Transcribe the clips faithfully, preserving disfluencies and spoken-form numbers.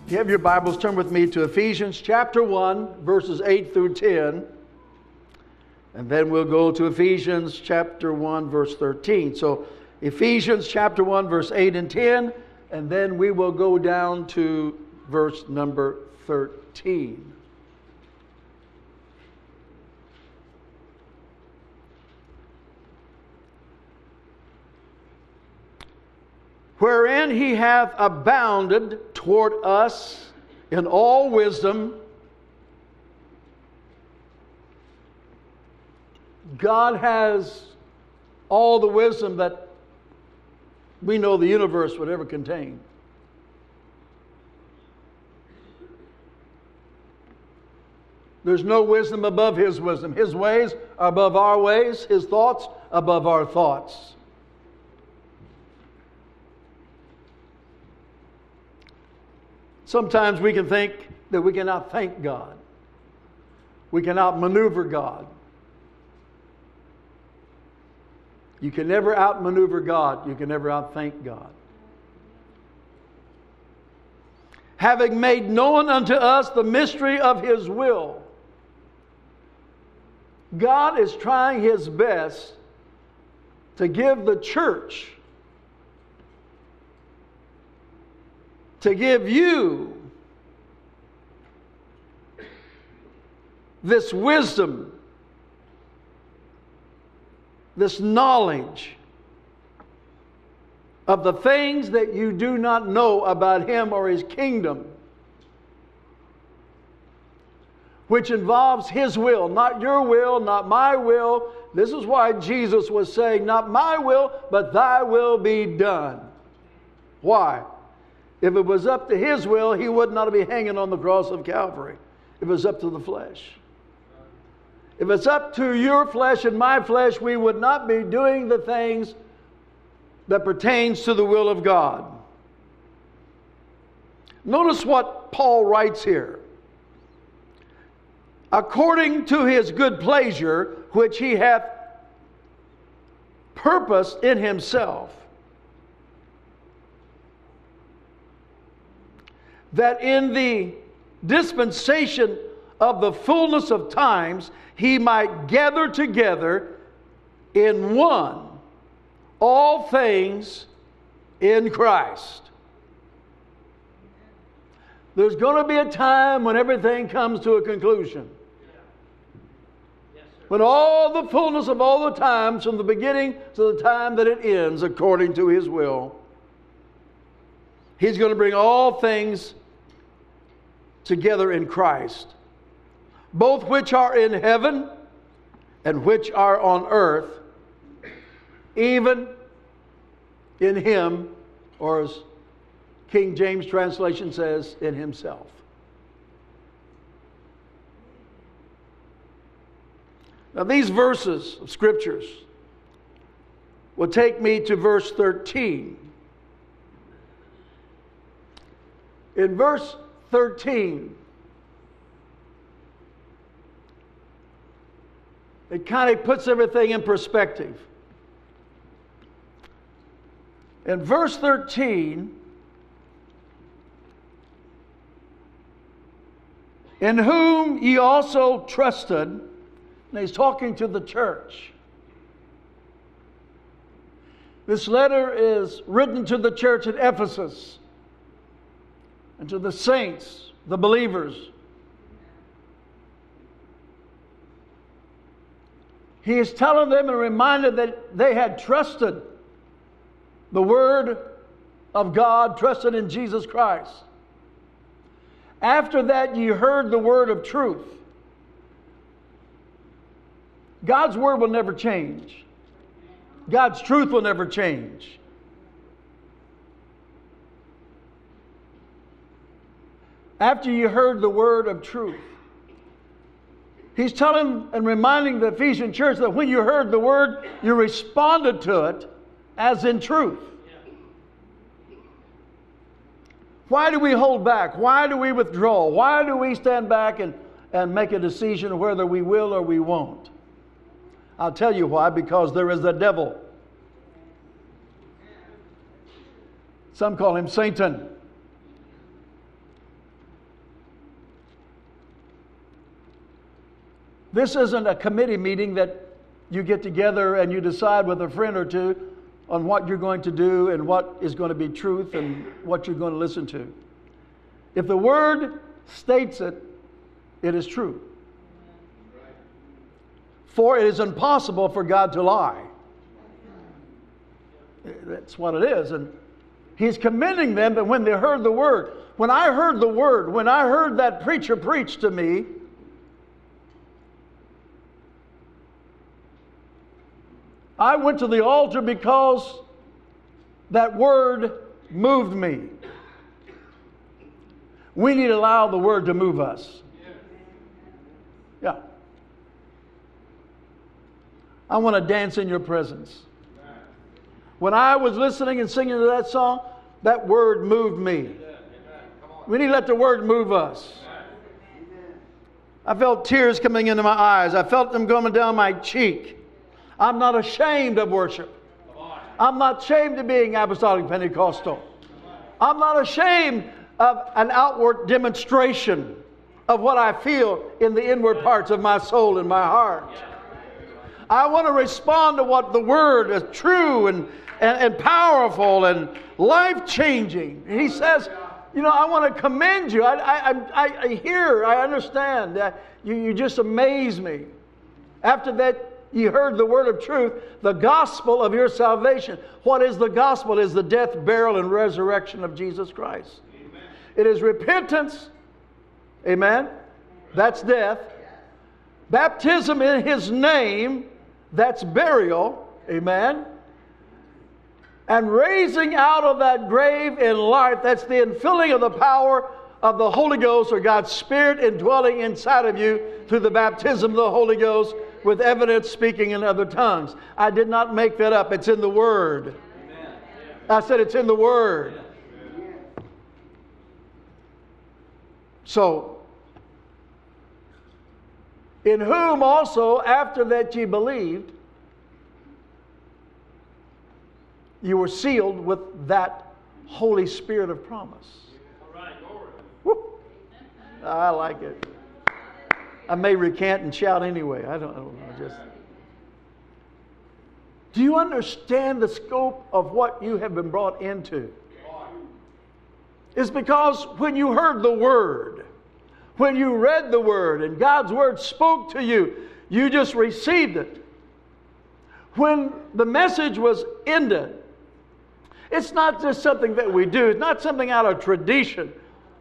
You have your Bibles, turn with me to Ephesians chapter one, verses eight through ten. And then we'll go to Ephesians chapter one, verse thirteen. So Ephesians chapter one, verse eight and ten. And then we will go down to verse number thirteen. Wherein he hath abounded toward us in all wisdom. God has all the wisdom that we know the universe would ever contain. There's no wisdom above His wisdom. His ways are above our ways. His thoughts above our thoughts. Sometimes we can think that we cannot thank God. We cannot maneuver God. You can never outmaneuver God. You can never outthank God. Having made known unto us the mystery of His will. God is trying His best to give the church, to give you this wisdom, this knowledge of the things that you do not know about Him or His kingdom, which involves His will, not your will, not my will. This is why Jesus was saying, not my will, but thy will be done. Why? If it was up to His will, He would not be hanging on the cross of Calvary. If it was up to the flesh. If it's up to your flesh and my flesh, we would not be doing the things that pertains to the will of God. Notice what Paul writes here. According to His good pleasure, which He hath purposed in Himself, that in the dispensation of the fullness of times He might gather together in one all things in Christ. There's going to be a time when everything comes to a conclusion. When all the fullness of all the times, from the beginning to the time that it ends, according to His will, He's going to bring all things together in Christ, both which are in heaven and which are on earth, even in Him, or as King James translation says, in Himself. Now these verses of Scriptures will take me to verse thirteen. In verse thirteen, it kind of puts everything in perspective. In verse thirteen, in whom ye also trusted, and he's talking to the church. This letter is written to the church at Ephesus and to the saints, the believers. He is telling them and reminded that they had trusted the Word of God, trusted in Jesus Christ. After that, ye heard the word of truth. God's Word will never change. God's truth will never change. After you heard the word of truth, He's telling and reminding the Ephesian church that when you heard the word, you responded to it as in truth. Why do we hold back? Why do we withdraw? Why do we stand back and, and make a decision whether we will or we won't? I'll tell you why. Because there is the devil. Some call him Satan. This isn't a committee meeting that you get together and you decide with a friend or two on what you're going to do and what is going to be truth and what you're going to listen to. If the Word states it, it is true. For it is impossible for God to lie. That's what it is. And He's commending them that when they heard the Word. When I heard the Word, when I heard that preacher preach to me, I went to the altar because that Word moved me. We need to allow the Word to move us. Yeah. I want to dance in your presence. When I was listening and singing to that song, that Word moved me. We need to let the Word move us. I felt tears coming into my eyes. I felt them coming down my cheek. I'm not ashamed of worship. I'm not ashamed of being apostolic Pentecostal. I'm not ashamed of an outward demonstration of what I feel in the inward parts of my soul and my heart. I want to respond to what the Word is true and, and, and powerful and life-changing. He says, you know, I want to commend you. I, I, I, I hear, I understand. Uh, you, you just amaze me. After that, you heard the word of truth, the gospel of your salvation. What is the gospel? It is the death, burial, and resurrection of Jesus Christ. Amen. It is repentance. Amen. That's death. Baptism in His name. That's burial. Amen. And raising out of that grave in life. That's the infilling of the power of the Holy Ghost, or God's Spirit indwelling inside of you through the baptism of the Holy Ghost, with evidence speaking in other tongues. I did not make that up. It's in the Word. Amen. I said it's in the Word. Amen. So, in whom also, after that ye believed, you were sealed with that Holy Spirit of promise. All right, Lord. I like it. I may recant and shout anyway. I don't, I don't know. Just. Do you understand the scope of what you have been brought into? It's because when you heard the Word, when you read the Word and God's Word spoke to you, you just received it. When the message was ended, it's not just something that we do. It's not something out of tradition.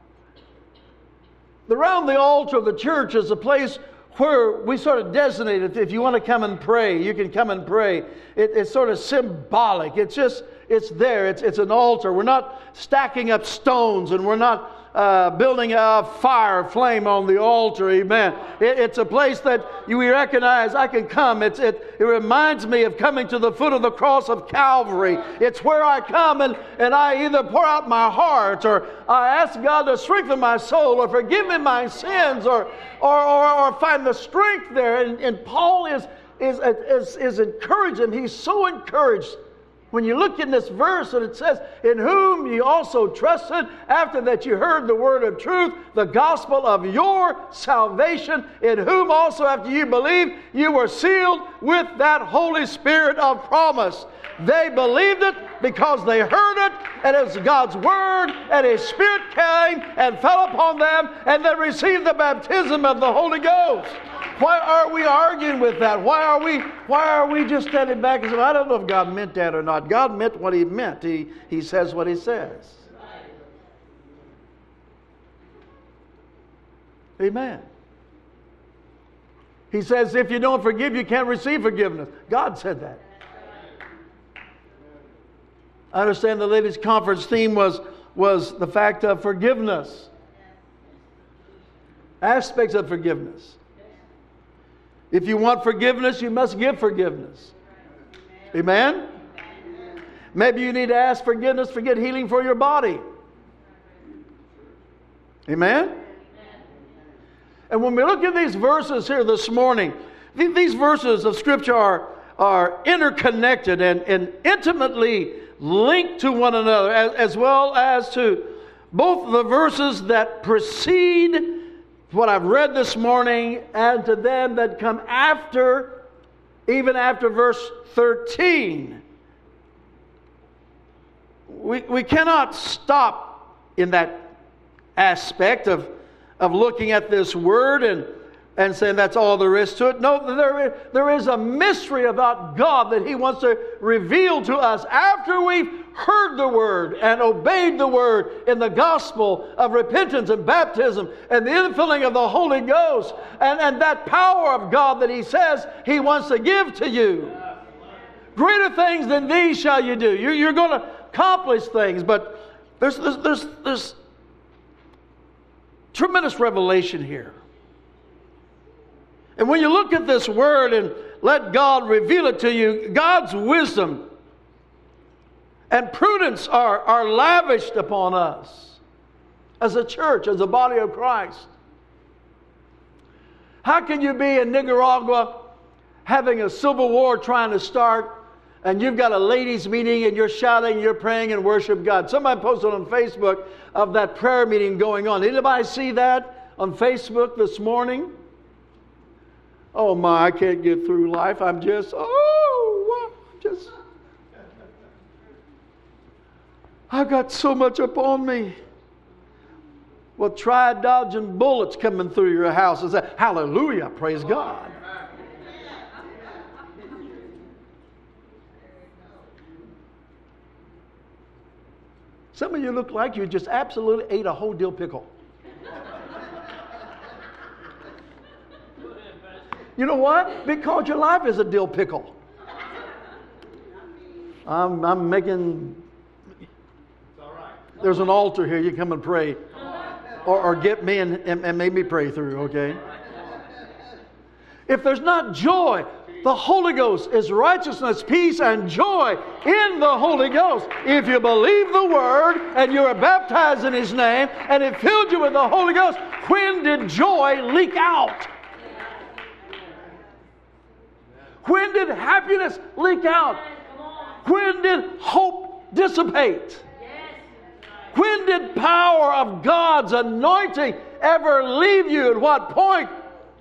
Around the altar of the church is a place where we sort of designate it. If you want to come and pray, you can come and pray. It, it's sort of symbolic. It's just, it's there. It's, it's an altar. We're not stacking up stones, and we're not uh, building a fire flame on the altar. Amen. It, it's a place that you recognize I can come. It's, it, it reminds me of coming to the foot of the cross of Calvary. It's where I come and, and I either pour out my heart, or I ask God to strengthen my soul, or forgive me my sins, or or, or, or find the strength there. And, and Paul is, is, is, is encouraging. He's so encouraged. When you look in this verse and it says, in whom ye also trusted, after that you heard the word of truth, the gospel of your salvation, in whom also after you believed, you were sealed with that Holy Spirit of promise. They believed it because they heard it, and it was God's Word, and His Spirit came and fell upon them, and they received the baptism of the Holy Ghost. Why are we arguing with that? Why are we why are we just standing back and saying, I don't know if God meant that or not. God meant what He meant. He, he says what He says. Amen. He says, if you don't forgive, you can't receive forgiveness. God said that. I understand the ladies' conference theme was, was the fact of forgiveness. Aspects of forgiveness. If you want forgiveness, you must give forgiveness. Amen? Maybe you need to ask forgiveness for get healing for your body. Amen? And when we look at these verses here this morning, these verses of Scripture are, are interconnected and, and intimately linked to one another, as, as well as to both the verses that precede what I've read this morning, and to them that come after, even after verse thirteen. We, we cannot stop in that aspect of, of looking at this word and, and saying that's all there is to it. No, there is, there is a mystery about God that He wants to reveal to us after we've heard the word and obeyed the word in the gospel of repentance and baptism and the infilling of the Holy Ghost and, and that power of God that He says He wants to give to you. Greater things than these shall you do. You're, you're going to accomplish things, but there's, there's, there's, there's tremendous revelation here. And when you look at this word and let God reveal it to you, God's wisdom and prudence are, are lavished upon us as a church, as a body of Christ. How can you be in Nicaragua having a civil war trying to start, and you've got a ladies' meeting and you're shouting, you're praying and worship God? Somebody posted on Facebook of that prayer meeting going on. Anybody see that on Facebook this morning? Oh my, I can't get through life. I'm just, oh, I'm just, I've got so much upon me. Well, try dodging bullets coming through your house and say, hallelujah, praise God. Some of you look like you just absolutely ate a whole dill pickle. You know what? Because your life is a dill pickle. I'm, I'm making... There's an altar here. You come and pray. Or, or get me and, and, and make me pray through, okay? If there's not joy, the Holy Ghost is righteousness, peace, and joy in the Holy Ghost. If you believe the Word and you are baptized in His name and it filled you with the Holy Ghost, when did joy leak out? When did happiness leak out? When did hope dissipate? When did power of God's anointing ever leave you? At what point?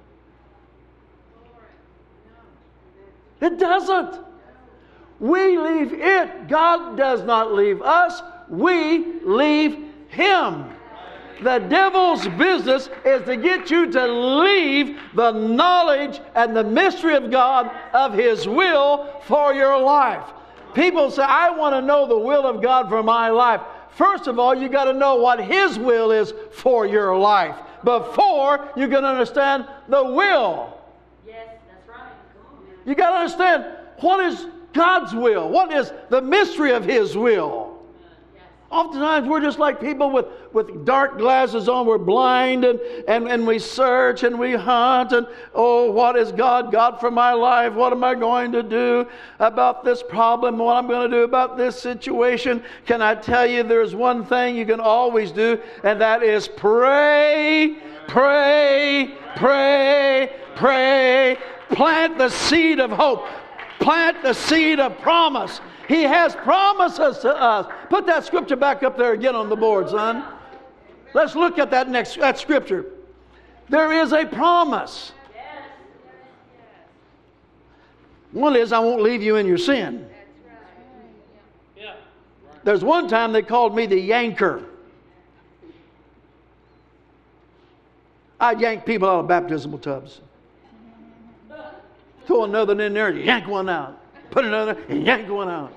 It doesn't. We leave it. God does not leave us. We leave Him. The devil's business is to get you to leave the knowledge and the mystery of God, of His will for your life. People say, I want to know the will of God for my life. First of all, you got to know what His will is for your life before you can understand the will. Yes, that's right. You got to understand what is God's will. What is the mystery of His will? Oftentimes we're just like people with, with dark glasses on. We're blind and, and, and we search and we hunt and, oh, what is God got for my life? What am I going to do about this problem? What I'm going to do about this situation? Can I tell you there's one thing you can always do, and that is pray, pray, pray, pray. Plant the seed of hope. Plant the seed of promise. He has promises to us. Put that scripture back up there again on the board, son. Let's look at that next that scripture. There is a promise. One is, I won't leave you in your sin. There's one time they called me the yanker. I yank people out of baptismal tubs. Throw another in there and yank one out. Put another and yank one out.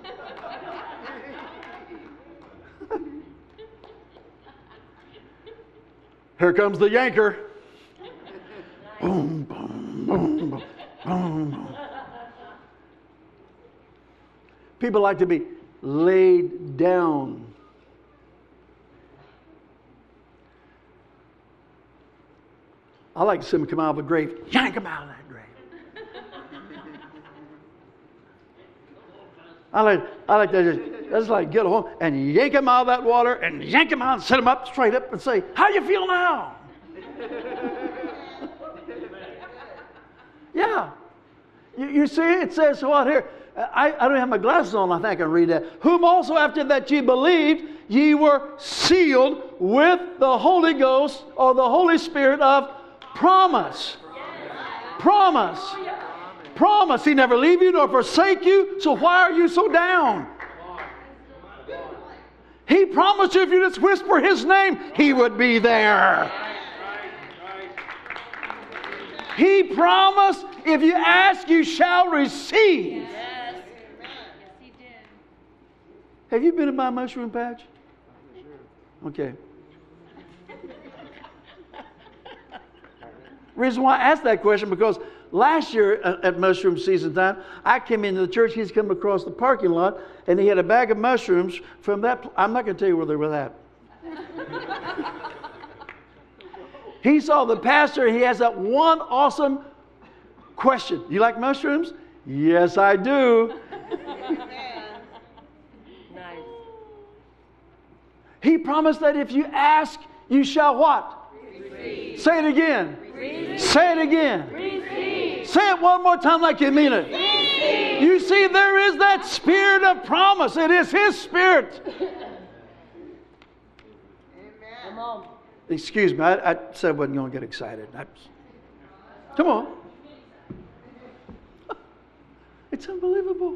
Here comes the yanker. Boom, boom, boom, boom, boom. People like to be laid down. I like to see them come out of a grave. Yank them out of that grave. I like, I like to just, just like get a hold and yank him out of that water and yank him out and set him up straight up and say, how you feel now? Yeah. You, you see, it says what here? I, I don't have my glasses on. I think I can read that. Whom also after that ye believed, ye were sealed with the Holy Ghost or the Holy Spirit of promise. Promise. Promise. He never leave you nor forsake you. So why are you so down? He promised you if you just whisper His name, He would be there. He promised if you ask, you shall receive. Yes. Yes, He did. Have you been in my mushroom patch? Okay. Reason why I asked that question, because last year at mushroom season time, I came into the church. He's come across the parking lot, and he had a bag of mushrooms from that. Pl- I'm not going to tell you where they were at. He saw the pastor, and he has that one awesome question. You like mushrooms? Yes, I do. Nice. He promised that if you ask, you shall what? Receive. Say it again. Receive. Say it again. Receive. Say it one more time like you mean it. Receive. You see, there is that spirit of promise. It is His Spirit. Come on. Excuse me, I, I said I wasn't going to get excited. I, come on. It's unbelievable.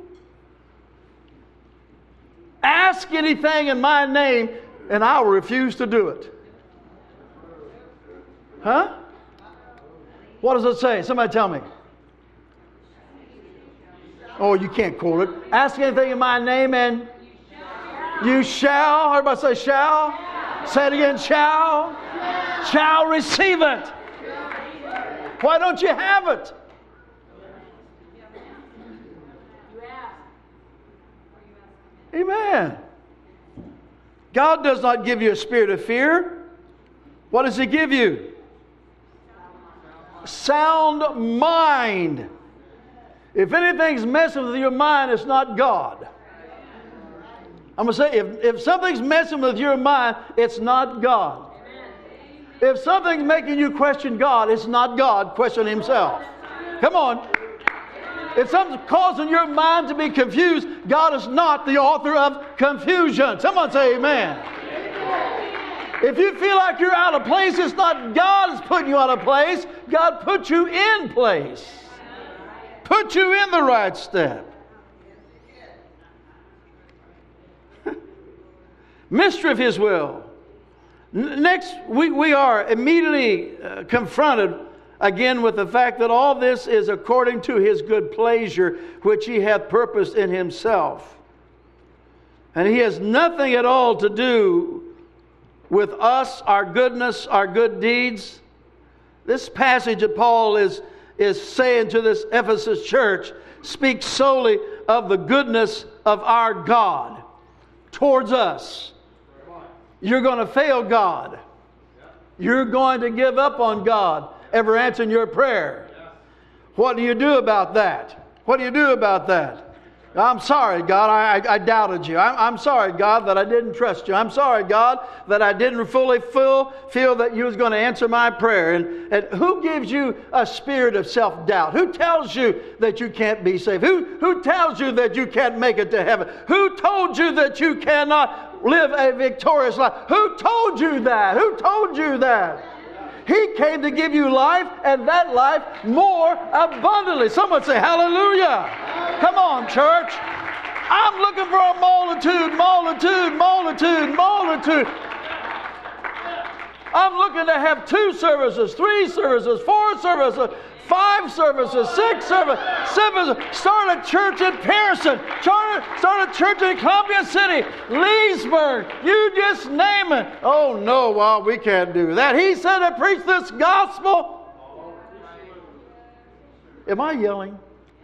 Ask anything in my name, and I will refuse to do it. Huh? What does it say? Somebody tell me. Oh, you can't quote it. Ask anything in my name, and you shall. Everybody say shall. Say it again, shall. Shall receive it. Why don't you have it? Amen. God does not give you a spirit of fear. What does He give you? Sound mind. If anything's messing with your mind, it's not God. I'm going to say, if, if something's messing with your mind, it's not God. If something's making you question God, it's not God. Question Himself. Come on. If something's causing your mind to be confused, God is not the author of confusion. Someone say amen. If you feel like you're out of place, it's not God that's putting you out of place. God put you in place. Put you in the right step. Mystery of His will. N- next, we, we are immediately uh, confronted again with the fact that all this is according to His good pleasure, which He hath purposed in Himself. And He has nothing at all to do with us, our goodness, our good deeds. This passage that Paul is, is saying to this Ephesus church speaks solely of the goodness of our God towards us. You're going to fail God. You're going to give up on God ever answering your prayer. What do you do about that? What do you do about that? I'm sorry, God, I, I doubted you. I'm, I'm sorry, God, that I didn't trust you. I'm sorry, God, that I didn't fully feel, feel that you was going to answer my prayer. And, and who gives you a spirit of self-doubt? Who tells you that you can't be saved? Who, who tells you that you can't make it to heaven? Who told you that you cannot live a victorious life? Who told you that? Who told you that? He came to give you life, and that life more abundantly. Someone say hallelujah. Come on, church. I'm looking for a multitude, multitude, multitude, multitude. I'm looking to have two services, three services, four services, five services, six services, seven. Start a church in Pearson. Start a, start a church in Columbia City, Leesburg. You just name it. Oh no, well, we can't do that. He said to preach this gospel. Am I yelling?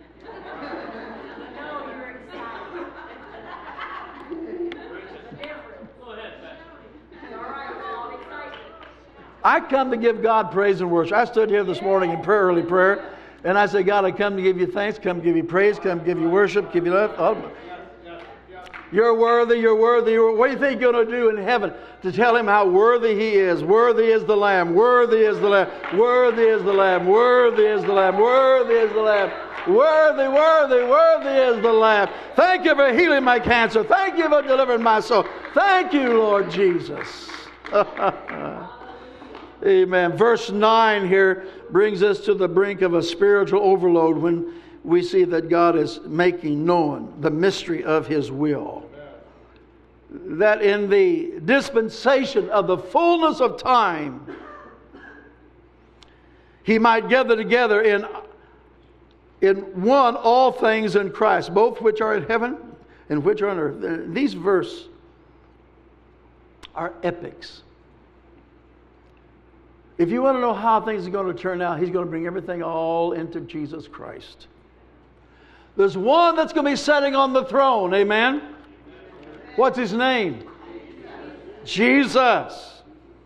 I come to give God praise and worship. I stood here this morning in prayer, early prayer, and I said, God, I come to give you thanks, come to give you praise, come to give you worship, give you love. Oh, you're worthy, you're worthy. You're, what do you think you're going to do in heaven to tell Him how worthy He is? Worthy is the Lamb, worthy is the Lamb, worthy is the Lamb, worthy is the Lamb, worthy is the Lamb. Worthy, worthy, worthy is the Lamb. Thank you for healing my cancer. Thank you for delivering my soul. Thank you, Lord Jesus. Amen. Verse nine here brings us to the brink of a spiritual overload when we see that God is making known the mystery of His will. That in the dispensation of the fullness of time, He might gather together in, in one all things in Christ, both which are in heaven and which are on earth. These verses are epics. If you want to know how things are going to turn out, He's going to bring everything all into Jesus Christ. There's one that's going to be sitting on the throne. Amen? What's His name? Jesus.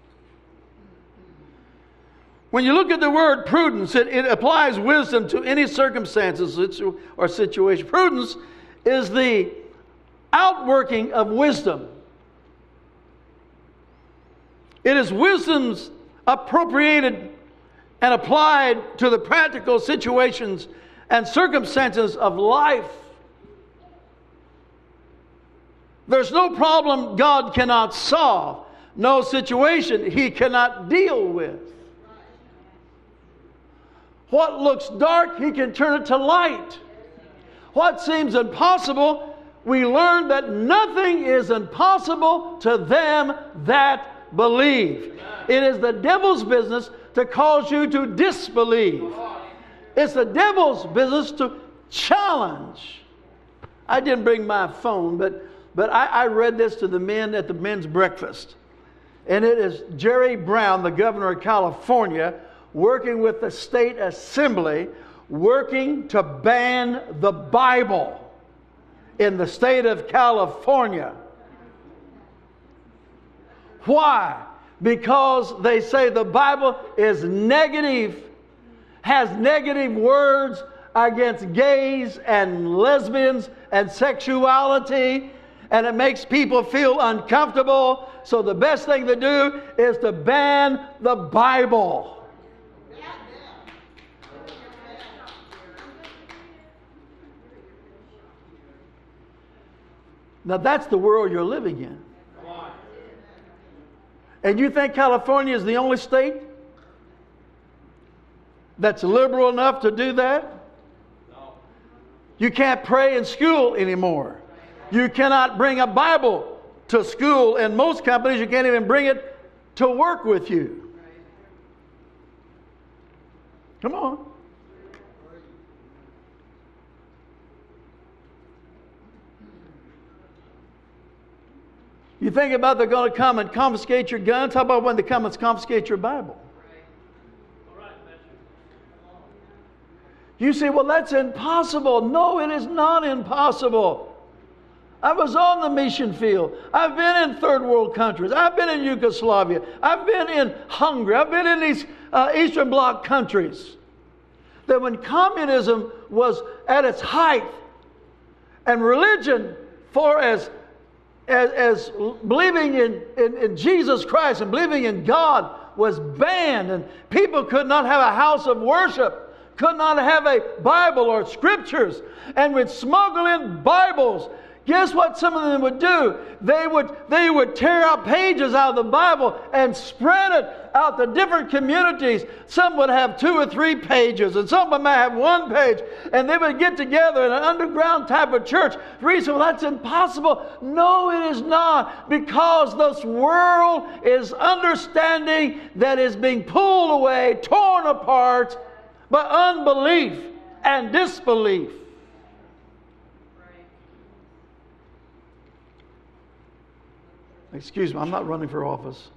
When you look at the word prudence, it, it applies wisdom to any circumstances or situation. Prudence is the outworking of wisdom. It is wisdom's appropriated and applied to the practical situations and circumstances of life. There's no problem God cannot solve, no situation He cannot deal with. What looks dark, He can turn it to light. What seems impossible, we learn that nothing is impossible to them that believe. It is the devil's business to cause you to disbelieve. It's the devil's business to challenge. I didn't bring my phone, but, but I, I read this to the men at the men's breakfast. And it is Jerry Brown, the governor of California, working with the state assembly, working to ban the Bible in the state of California. Why? Because they say the Bible is negative, has negative words against gays and lesbians and sexuality, and it makes people feel uncomfortable. So the best thing to do is to ban the Bible. Now that's the world you're living in. And you think California is the only state that's liberal enough to do that? No. You can't pray in school anymore. You cannot bring a Bible to school. In most companies, you can't even bring it to work with you. Come on. You think about they're going to come and confiscate your guns. How about when they come and confiscate your Bible? You say, well, that's impossible. No, it is not impossible. I was on the mission field. I've been in third world countries. I've been in Yugoslavia. I've been in Hungary. I've been in these uh, Eastern Bloc countries. That when communism was at its height and religion for as As, as believing in, in, in Jesus Christ and believing in God was banned, and people could not have a house of worship, could not have a Bible or scriptures, and would smuggle in Bibles. Guess what some of them would do? They would, they would tear out pages out of the Bible and spread it out to different communities. Some would have two or three pages, and some of them might have one page. And they would get together in an underground type of church. The reason, well, that's impossible. No, it is not. Because this world is understanding that is being pulled away, torn apart by unbelief and disbelief. Excuse me, I'm not running for office.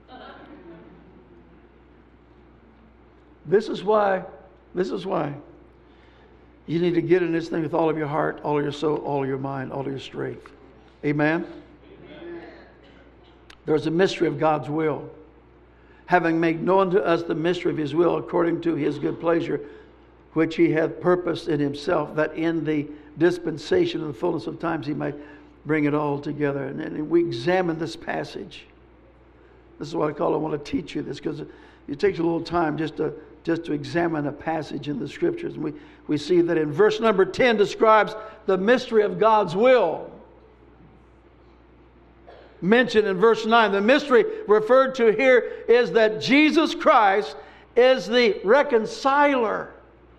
This is why, this is why you need to get in this thing with all of your heart, all of your soul, all of your mind, all of your strength. Amen? Amen. There's a mystery of God's will. Having made known to us the mystery of His will according to His good pleasure, which He hath purposed in Himself, that in the dispensation of the fullness of times He might bring it all together. And, and we examine this passage. This is what I call, I want to teach you this, because it takes a little time just to just to examine a passage in the Scriptures. And we, we see that in verse number ten describes the mystery of God's will. mentioned in verse nine. The mystery referred to here is that Jesus Christ is the reconciler.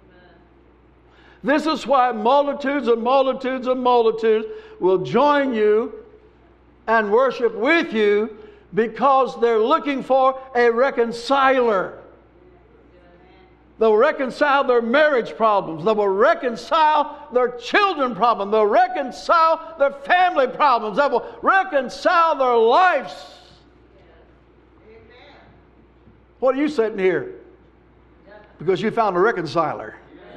This is why multitudes and multitudes and multitudes will join you and worship with you, because they're looking for a reconciler. They'll reconcile their marriage problems. They will reconcile their children problems. They'll reconcile their family problems. They will reconcile their lives. What are you sitting here? Because you found a reconciler.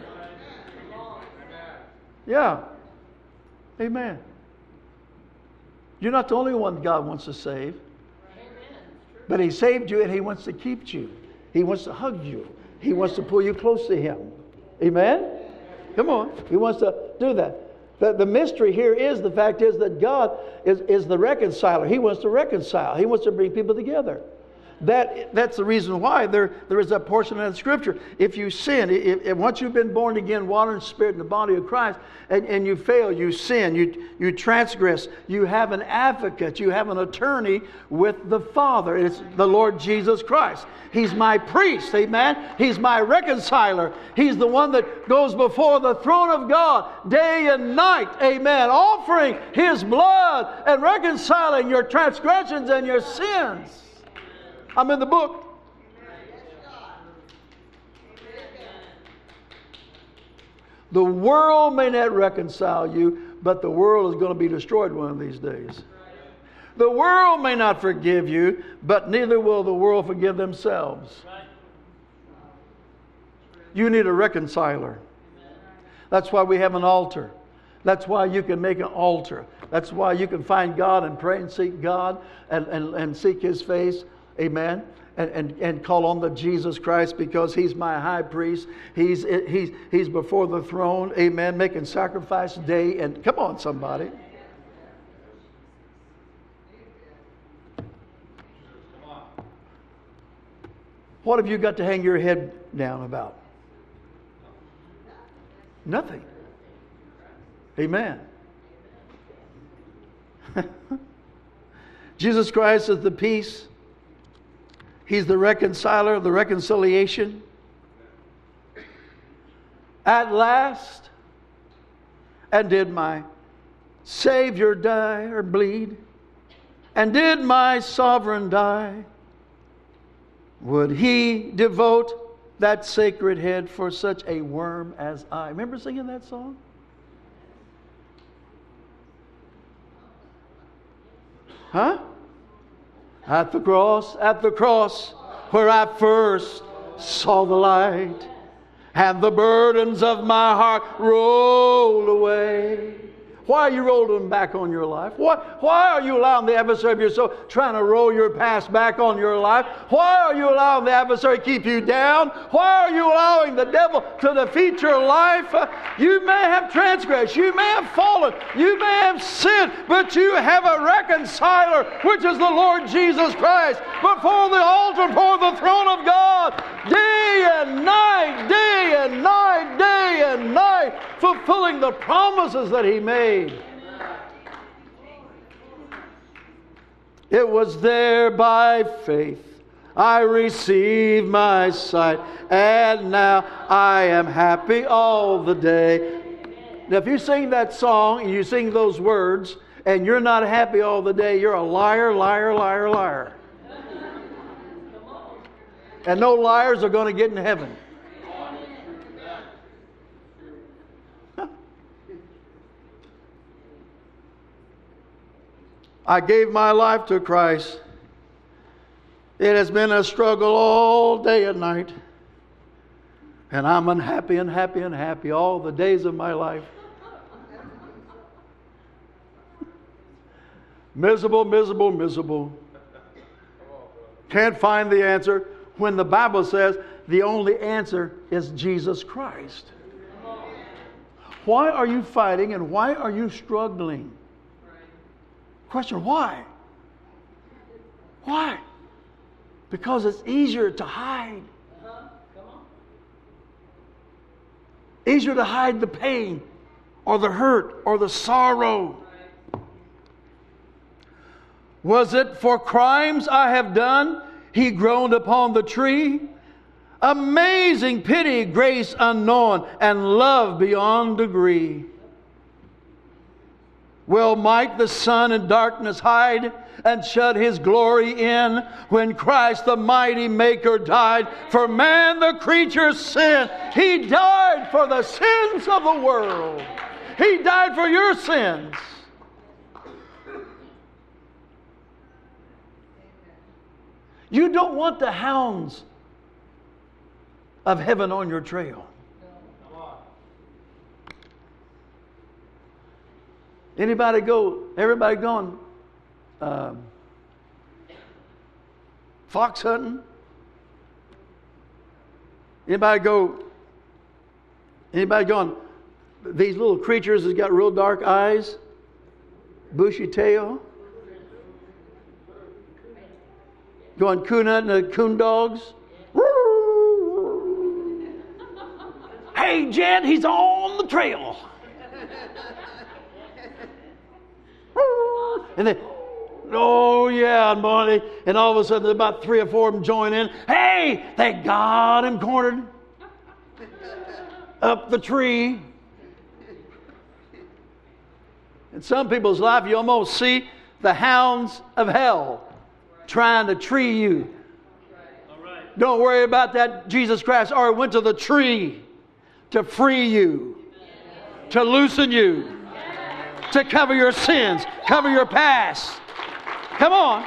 Yeah. Amen. You're not the only one God wants to save. But He saved you, and He wants to keep you. He wants to hug you. He wants to pull you close to Him. Amen? Come on. He wants to do that. The, the mystery here is, the fact is that God is, is the reconciler. He wants to reconcile. He wants to bring people together. That, that's the reason why there, there is a portion of the Scripture. If you sin, if, if once you've been born again, water and spirit in the body of Christ, and, and you fail, you sin, you, you transgress, you have an advocate, you have an attorney with the Father. It's the Lord Jesus Christ. He's my priest, amen? He's my reconciler. He's the one that goes before the throne of God day and night, amen, offering His blood and reconciling your transgressions and your sins. I'm in the book. The world may not reconcile you, but the world is going to be destroyed one of these days. The world may not forgive you, but neither will the world forgive themselves. You need a reconciler. That's why we have an altar. That's why you can make an altar. That's why you can find God and pray and seek God and, and, and seek His face. Amen. And, and, and call on the Jesus Christ, because He's my high priest. He's, he's, he's before the throne. Amen. Making sacrifice day and... Come on, somebody. What have you got to hang your head down about? Nothing. Amen. Jesus Christ is the peace. He's the reconciler, the reconciliation. At last, and did my Savior die or bleed? And did my sovereign die? Would He devote that sacred head for such a worm as I? Remember singing that song? Huh? At the cross, at the cross, where I first saw the light, and the burdens of my heart rolled away. Why are you rolling them back on your life? Why, why are you allowing the adversary of your soul trying to roll your past back on your life? Why are you allowing the adversary to keep you down? Why are you allowing the devil to defeat your life? You may have transgressed. You may have fallen. You may have sinned. But you have a reconciler, which is the Lord Jesus Christ, before the altar, before the throne of God, day and night, day and night, day and night, fulfilling the promises that He made. It was there by faith I received my sight, and now I am happy all the day. Now, if you sing that song and you sing those words and you're not happy all the day, you're a liar, liar, liar, liar. And no liars are going to get in heaven. I gave my life to Christ. It has been a struggle all day and night. And I'm unhappy and happy and happy all the days of my life. Miserable, miserable, miserable. Can't find the answer when the Bible says the only answer is Jesus Christ. Why are you fighting and why are you struggling? Question, why? Why? Because it's easier to hide. Uh-huh. Come on. Easier to hide the pain or the hurt or the sorrow. Was it for crimes I have done? He groaned upon the tree. Amazing pity, grace unknown, and love beyond degree. Will Mike the sun in darkness hide and shut his glory in when Christ the mighty Maker died for man the creature's sin? He died for the sins of the world. He died for your sins. You don't want the hounds of heaven on your trail. Anybody go, everybody going um, fox hunting? Anybody go, anybody going, these little creatures that's got real dark eyes, bushy tail? Going coon hunting the coon dogs? Hey, Jed, he's on the trail. And then, oh yeah, Marty. And all of a sudden, about three or four of them join in. Hey, they got him cornered up the tree. In some people's life, you almost see the hounds of hell trying to tree you. Don't worry about that. Jesus Christ already went to the tree to free you, to loosen you, to cover your sins, cover your past. Come on.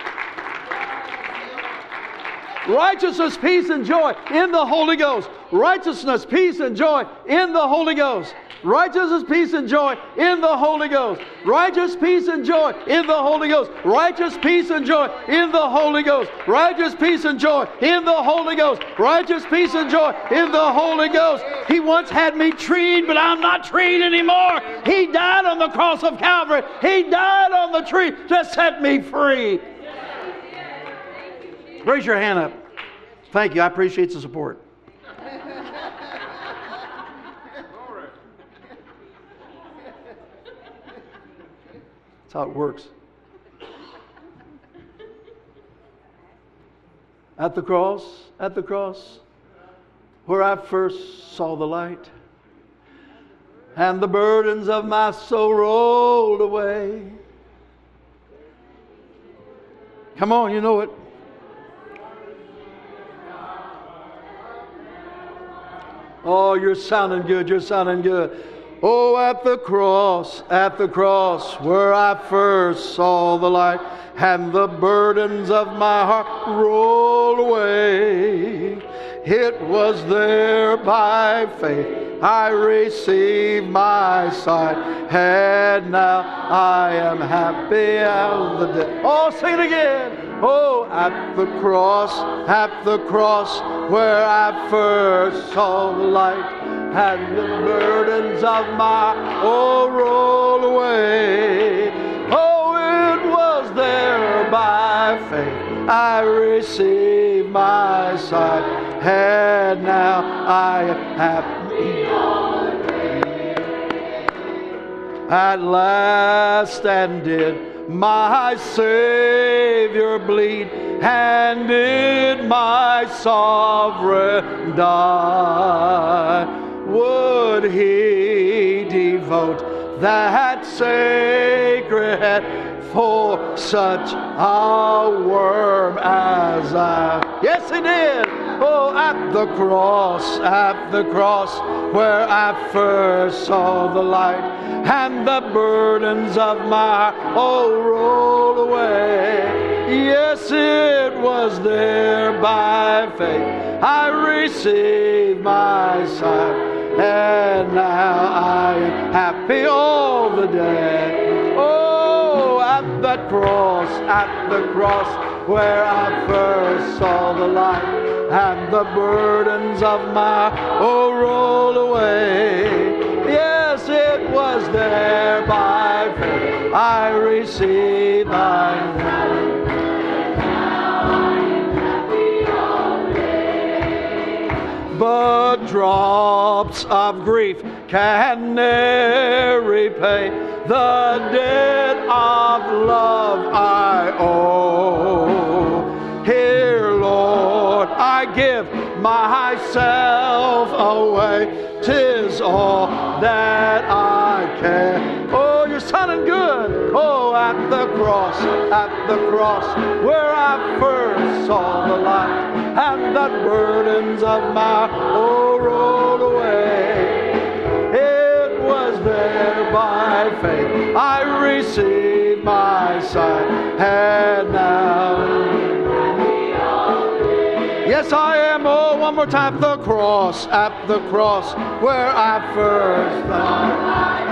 Righteousness, peace, and joy in the Holy Ghost. Righteousness, peace, and joy in the Holy Ghost. Righteousness, peace, and joy in the Holy Ghost. Righteous peace and joy in the Holy Ghost. Righteous peace and joy in the Holy Ghost. Righteous peace and joy in the Holy Ghost. Righteous peace and joy in the Holy Ghost. He once had me treed, but I'm not treed anymore. He died on the cross of Calvary. He died on the tree to set me free. Raise your hand up. Thank you. I appreciate the support. That's how it works. At the cross, at the cross, where I first saw the light, and the burdens of my soul rolled away. Come on, you know it. Oh, you're sounding good, you're sounding good. Oh, at the cross, at the cross, where I first saw the light, and the burdens of my heart rolled away. It was there by faith I received my sight, and now I am happy as the day. Oh, sing it again. Oh, at the cross, at the cross, where I first saw the light, and the burdens of my oh roll away. Oh, it was there by faith I received my sight, and now I am happy. At last, and did my Savior bleed, and did my sovereign die? Would he devote that sacred head for such a worm as I? Yes, he did. Oh, at the cross, at the cross, where I first saw the light, and the burdens of my heart oh rolled away. Yes, it was there by faith I received my sight, and now I am happy all the day. Oh, at that cross, at the cross, where I first saw the light, and the burdens of my oh roll away. Yes, it was there by faith I received my sight. but drops of grief can ne'er repay the debt of love I owe. Here, Lord, I give myself away. 'Tis all that I can. Oh, you're sounding good. Oh, at the cross, at the cross, where I first saw the light, and the burdens of my oh rolled away. It was there by faith I received my sight, and now. Yes, I am. Oh, one more time. The cross, at the cross, where I first found.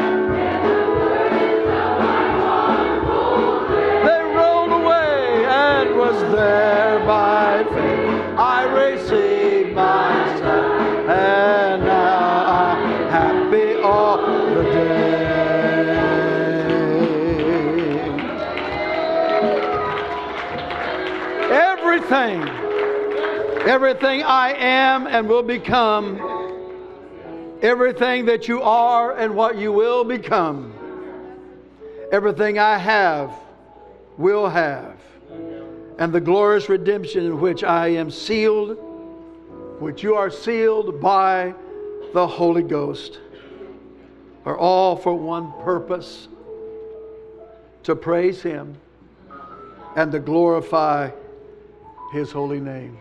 They rolled away, and was there by faith I received my sight, and now I'm happy all the day. Everything. Everything I am and will become, everything that you are and what you will become, everything I have, will have, and the glorious redemption in which I am sealed, which you are sealed by the Holy Ghost, are all for one purpose: to praise Him and to glorify His holy name.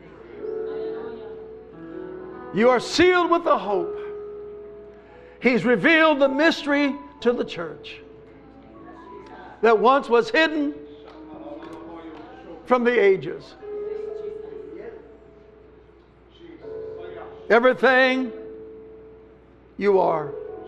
You are sealed with the hope. He's revealed the mystery to the church that once was hidden from the ages. Everything you are.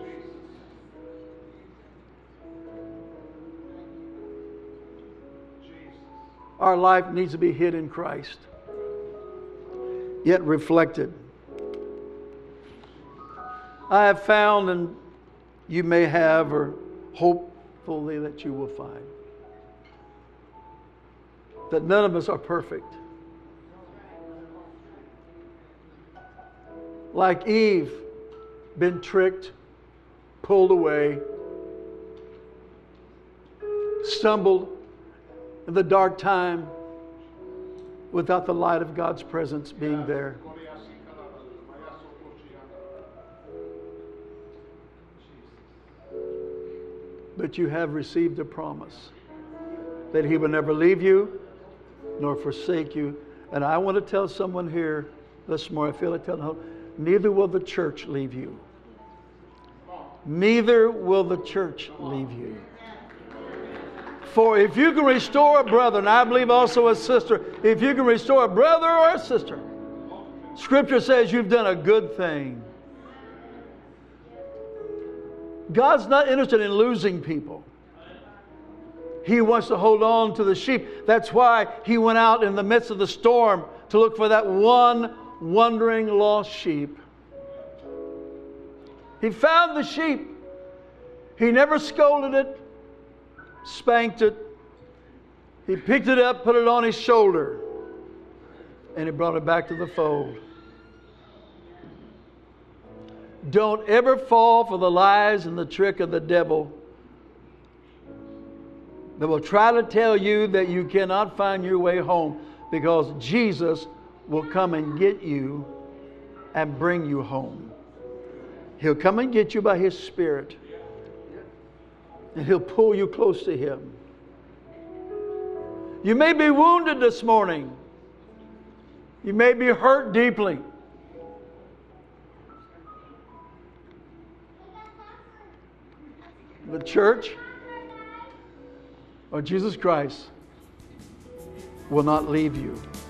Our life needs to be hid in Christ, yet reflected. I have found, and you may have, or hopefully that you will find, that none of us are perfect. Like Eve, been tricked, pulled away, stumbled in the dark time without the light of God's presence being there. But you have received a promise that He will never leave you nor forsake you. And I want to tell someone here this morning, I feel like telling them, neither will the church leave you. Neither will the church leave you. For if you can restore a brother, and I believe also a sister, if you can restore a brother or a sister, Scripture says you've done a good thing. God's not interested in losing people. He wants to hold on to the sheep. That's why He went out in the midst of the storm to look for that one wandering lost sheep. He found the sheep. He never scolded it, spanked it. He picked it up, put it on His shoulder, and He brought it back to the fold. Don't ever fall for the lies and the trick of the devil that will try to tell you that you cannot find your way home, because Jesus will come and get you and bring you home. He'll come and get you by His Spirit, and He'll pull you close to Him. You may be wounded this morning. You may be hurt deeply. The church or Jesus Christ will not leave you.